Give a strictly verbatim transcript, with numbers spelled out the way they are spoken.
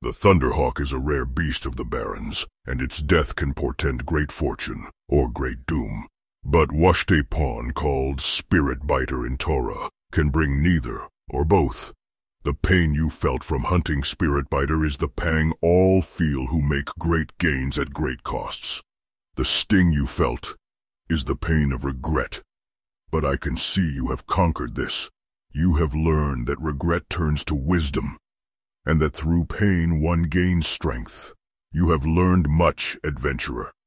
The Thunderhawk is a rare beast of the Barrens, and its death can portend great fortune, or great doom. But Washte Pawn, called Spirit Biter in Torah, can bring neither, or both. The pain you felt from hunting Spirit Biter is the pang all feel who make great gains at great costs. The sting you felt is the pain of regret. But I can see you have conquered this. You have learned that regret turns to wisdom, and that through pain one gains strength. You have learned much, adventurer.